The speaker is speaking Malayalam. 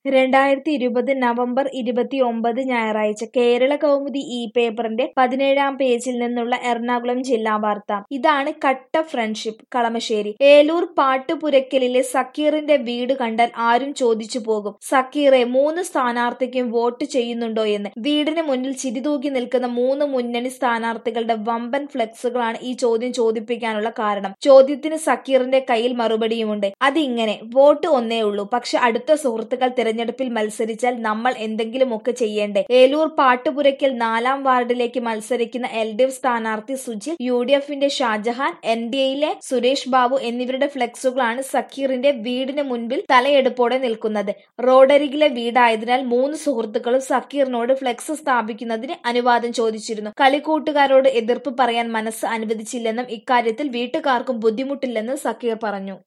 2020 നവംബർ 29 ഞായറാഴ്ച കേരള കൗമുദി പേപ്പറിന്റെ 17-ാം പേജിൽ നിന്നുള്ള എറണാകുളം ജില്ലാ വാർത്ത. ഇതാണ് കട്ട ഫ്രണ്ട്ഷിപ്പ്. കളമശ്ശേരി. ഏലൂർ പാട്ടുപുരയ്ക്കലിലെ സക്കീറിന്റെ വീട് കണ്ടാൽ ആരും ചോദിച്ചു പോകും, സക്കീറെ 3 സ്ഥാനാർത്ഥിക്കും വോട്ട് ചെയ്യുന്നുണ്ടോ എന്ന്. വീടിന് മുന്നിൽ ചിരിതൂകി നിൽക്കുന്ന 3 മുന്നണി സ്ഥാനാർത്ഥികളുടെ വമ്പൻ ഫ്ലെക്സുകളാണ് ഈ ചോദ്യം ചോദിപ്പിക്കാനുള്ള കാരണം. ചോദ്യത്തിന് സക്കീറിന്റെ കയ്യിൽ മറുപടിയുമുണ്ട്. അതിങ്ങനെ: വോട്ട് ഒന്നേ ഉള്ളൂ, പക്ഷെ അടുത്ത സുഹൃത്തുക്കൾ തിരഞ്ഞെടുപ്പിൽ മത്സരിച്ചാൽ നമ്മൾ എന്തെങ്കിലുമൊക്കെ ചെയ്യേണ്ടേ? ഏലൂർ പാട്ടുപുരയ്ക്കൽ 4-ാം വാർഡിലേക്ക് മത്സരിക്കുന്ന LDF സ്ഥാനാർത്ഥി സുജിൽ, UDFന്റെ ഷാജഹാൻ, NDAയിലെ സുരേഷ് ബാബു എന്നിവരുടെ ഫ്ലെക്സുകളാണ് സക്കീറിന്റെ വീടിന് മുൻപിൽ തലയെടുപ്പോടെ നിൽക്കുന്നത്. റോഡരികിലെ വീടായതിനാൽ 3 സുഹൃത്തുക്കളും സക്കീറിനോട് ഫ്ലെക്സ് സ്ഥാപിക്കുന്നതിന് അനുവാദം ചോദിച്ചിരുന്നു. കളിക്കൂട്ടുകാരോട് എതിർപ്പ് പറയാൻ മനസ്സ് അനുവദിച്ചില്ലെന്നും ഇക്കാര്യത്തിൽ വീട്ടുകാർക്കും ബുദ്ധിമുട്ടില്ലെന്നും സക്കീർ പറഞ്ഞു.